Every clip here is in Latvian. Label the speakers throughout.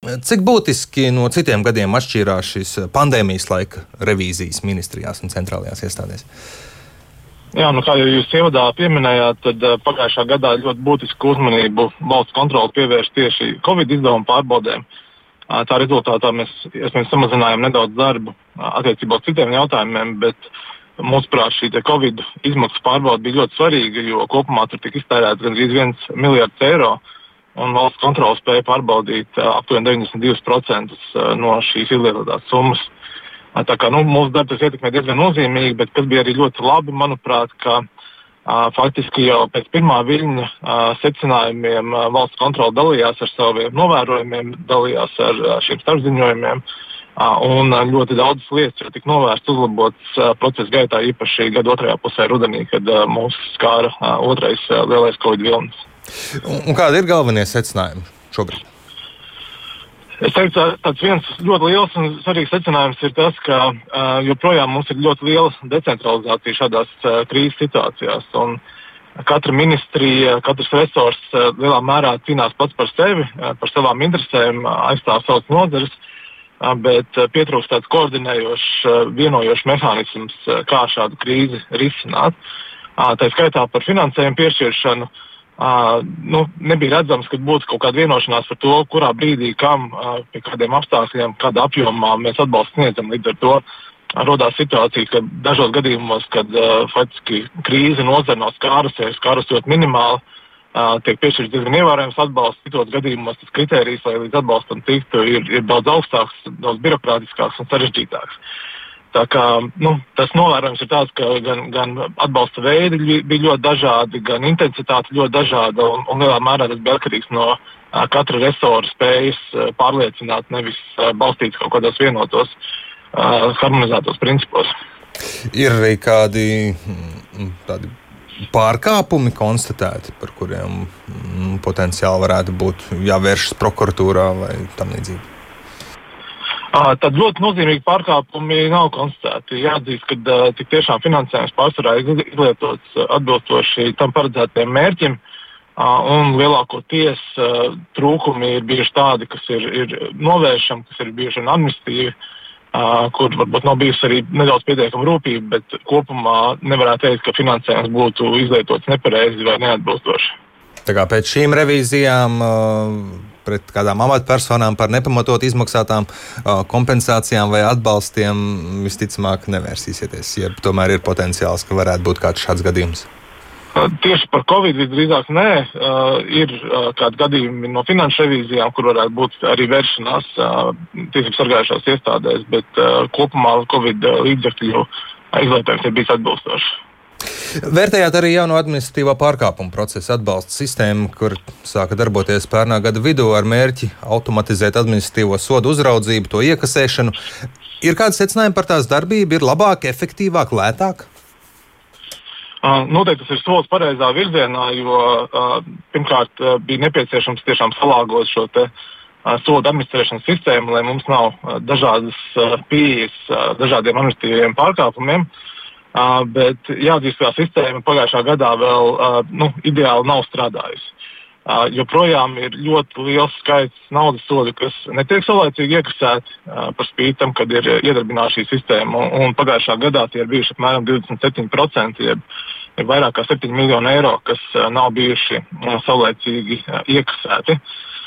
Speaker 1: Cik būtiski no citiem gadiem atšķīrās šīs pandēmijas laika revīzijas ministrijās un centrālajās iestādēs?
Speaker 2: Jā, kā jau jūs ievadā pieminējāt, tad pagājušā gadā ļoti būtisku uzmanību valsts kontrole pievērš tieši Covid izdevumu pārbaudēm. Tā rezultātā mēs samazinājām nedaudz darbu attiecībā uz citiem jautājumiem, bet mūsuprāt šī Covid izmaksu pārbaude bija ļoti svarīga, jo kopumā tur tika iztērēts gandrīz 1 miljards eiro. Un valsts kontrole spēja pārbaudīt aptuveni 92% no šīs izlietotās summas. Tā kā mūsu darbs tas ietekmē diezgan nozīmīgi, bet kas bija arī ļoti labi, manuprāt, ka faktiski jau pēc pirmā viļņa secinājumiem valsts kontrole dalījās ar saviem novērojumiem, dalījās ar šiem starpziņojumiem, un ļoti daudzas lietas jau tika novērstas, uzlabotas procesa gaitā, īpaši gada otrajā pusē rudenī, kad mūs skāra otrais lielais Covid vilnis.
Speaker 1: Un kādi ir galvenie secinājumi šobrīd?
Speaker 2: Es teiktu, tāds viens ļoti liels un svarīgs secinājums ir tas, ka joprojām mums ir ļoti liela decentralizācija šādās krīzes situācijās. Un katra ministrija, katrs resors lielā mērā cīnās pats par sevi, par savām interesēm, aizstāv savas nozares, bet pietrūkst tāds koordinējošs, vienojošs mehānisms, kā šādu krīzi risināt. Tā skaitā par finansējumu piešķiršanu. Nebija redzams, ka būtu kaut kāda vienošanās par to, kurā brīdī, kam, pie kādiem apstākļiem, kādā apjomā mēs atbalstu sniedzam. Līdz ar to rodās situācija, ka dažos gadījumos, kad faktiski krīze nozara nav skārusies ļoti minimāli, tiek piešķirts diezgan ievērojams atbalsts. Citos gadījumos tas kritērijs, lai līdz atbalstam tiktu, ir daudz augstāks, daudz birokrātiskāks un sarežģītāks. Tā kā, tas novērojums ir tāds, ka gan atbalsta veidi bija ļoti dažādi, gan intensitāte ļoti dažāda, un lielā mērā tas bija atkarīgs no katra resora spējas pārliecināt, nevis balstīts kaut kādos vienotos, harmonizētos principos.
Speaker 1: Ir arī kādi tādi pārkāpumi konstatēti, par kuriem potenciāli varētu būt jāvēršas prokuratūrā vai tam līdzīgi?
Speaker 2: Tad ļoti nozīmīgi pārkāpumi nav konstatēti. Jāatzīst, ka tik tiešām finansējums pārsvarā ir izlietots atbilstoši tam paredzētajiem mērķim, un lielākoties trūkumi ir bijuši tādi, kas ir novēršami, kas ir bijuši administratīvi, kur varbūt nav bijusi arī nedaudz pietiekama rūpība, bet kopumā nevarētu teikt, ka finansējums būtu izlietots nepareizi vai neatbilstoši.
Speaker 1: Tā kā pēc šīm revīzijām pret kādām amatpersonām par nepamatot izmaksātām kompensācijām vai atbalstiem visticamāk nevērsīsieties, ja tomēr ir potenciāls, ka varētu būt kāds šāds gadījums?
Speaker 2: Tieši par Covid visdrīzāk nē. Ir kādi gadījumi no finanšu revīzijām, kur varētu būt arī vēršanās tiesību sargājušās iestādēs, bet kopumā Covid līdzekļu izlietojums ir bijis atbilstošs.
Speaker 1: Vērtējāt arī jauno administratīvā pārkāpuma procesa atbalsta sistēmu, kur sāka darboties pērnā gada vidū ar mērķi automatizēt administratīvo sodu uzraudzību, to iekasēšanu. Ir kādi secinājumi par tās darbību? Ir labāk, efektīvāk, lētāk?
Speaker 2: Noteikti tas ir solis pareizā virzienā, jo pirmkārt bija nepieciešams tiešām salāgot šo sodu administrēšanas sistēmu, lai mums nav dažādas pieejas dažādiem administratīviem pārkāpumiem. Bet jāatzīst, ka sistēma pagājušā gadā vēl ideāli nav strādājusi. Joprojām ir ļoti liels skaits naudas sodu, kas netiek saulaicīgi iekasēti par spīti tam, kad ir iedarbināta šī sistēma. Un pagājušā gadā tie ir bijuši apmēram 27%, ir vairāk kā 7 miljoni eiro, kas nav bijuši saulaicīgi iekasēti.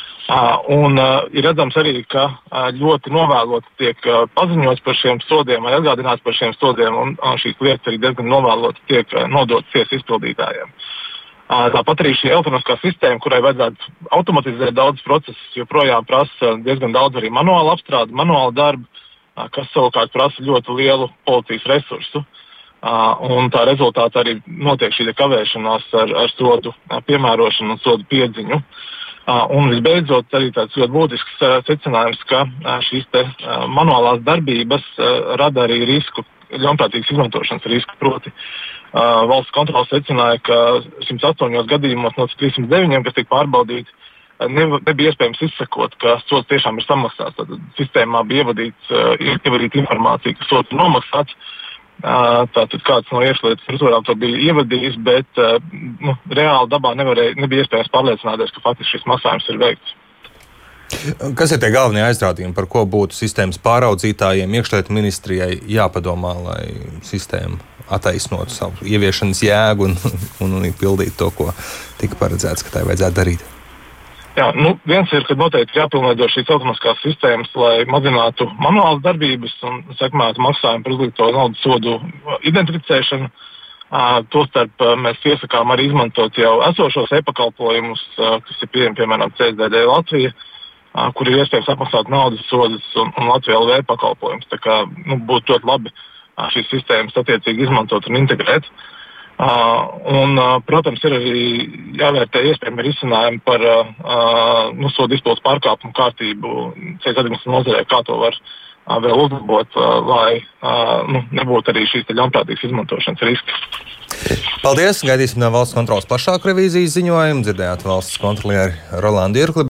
Speaker 2: Un ir redzams arī, ka ļoti novēloti tiek paziņots par šiem sodiem vai atgādināts par šiem sodiem, un šīs lietas arī diezgan novēloti tiek nodotas tiesu izpildītājiem. Tāpat arī šī elektroniskā sistēma, kurai vajadzētu automatizēt daudz procesus, joprojām prasa diezgan daudz arī manuālu apstrādi, manuālu darbu, kas savukārt prasa ļoti lielu policijas resursu. Un tā rezultātā arī notiek šī kavēšanās ar sodu piemērošanu un sodu piedziņu. Un visbeidzot, arī tāds ļoti būtisks secinājums, ka šīs manuālās darbības rada arī risku, ļaunprātīgas izmantošanas risku. Proti, valsts kontrole secināja, ka 108 gadījumos no 309, kas tika pārbaudīti, nebija iespējams izsekot, ka sods tiešām ir samaksāts. Tad sistēmā bija ievadīta informācija, ka sods ir nomaksāts. Tātad kāds no iekšlietu struktūrām to bija ievadījis, bet reāli dabā nebija iespējams pārliecināties, ka faktiski šis maksājums ir veikts.
Speaker 1: Kas ir tie galvenie aizrādījumi, par ko būtu sistēmas pāraudzītājiem, iekšlietu ministrijai jāpadomā, lai sistēma attaisnotu savu ieviešanas jēgu un pildītu to, ko tika paredzēts, ka tai vajadzētu darīt?
Speaker 2: Jā, viens ir, ka noteikti jāpilnveido šīs automātiskās sistēmas, lai mazinātu manuālas darbības un sekmētu maksājumu par uzlikto naudas sodu identificēšanu. Tostarp mēs iesakām arī izmantot jau esošos e-pakalpojumus, kas ir pieejami, piemēram, CSDD Latvija, kur ir iespējams apmaksāt naudas sodus un Latvija LV pakalpojumus. Tā kā būtu ļoti labi šīs sistēmas attiecīgi izmantot un integrēt. Protams, ir arī jāvērtē iespējami risinājumi par sodu izpildes pārkāpumu kārtību ceļu satiksmes nozarē, kā to var vēl uzlabot, lai nebūtu arī šīs ļaunprātīgas izmantošanas riski.
Speaker 1: Paldies! Gaidīsim no valsts kontroles plašāku revīzijas ziņojumu. Dzirdējāt valsts kontrolieri Rolandu Irkli.